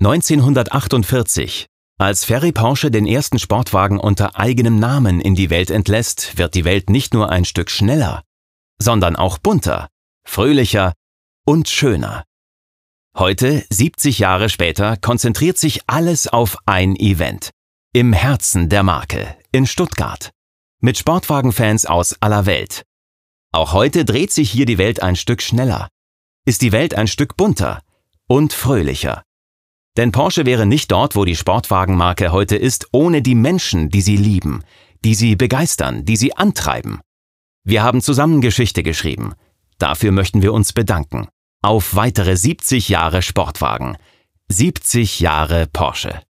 1948, als Ferry Porsche den ersten Sportwagen unter eigenem Namen in die Welt entlässt, wird die Welt nicht nur ein Stück schneller, sondern auch bunter, fröhlicher und schöner. Heute, 70 Jahre später, konzentriert sich alles auf ein Event. Im Herzen der Marke, in Stuttgart. Mit Sportwagenfans aus aller Welt. Auch heute dreht sich hier die Welt ein Stück schneller. Ist die Welt ein Stück bunter und fröhlicher. Denn Porsche wäre nicht dort, wo die Sportwagenmarke heute ist, ohne die Menschen, die sie lieben, die sie begeistern, die sie antreiben. Wir haben zusammen Geschichte geschrieben. Dafür möchten wir uns bedanken. Auf weitere 70 Jahre Sportwagen. 70 Jahre Porsche.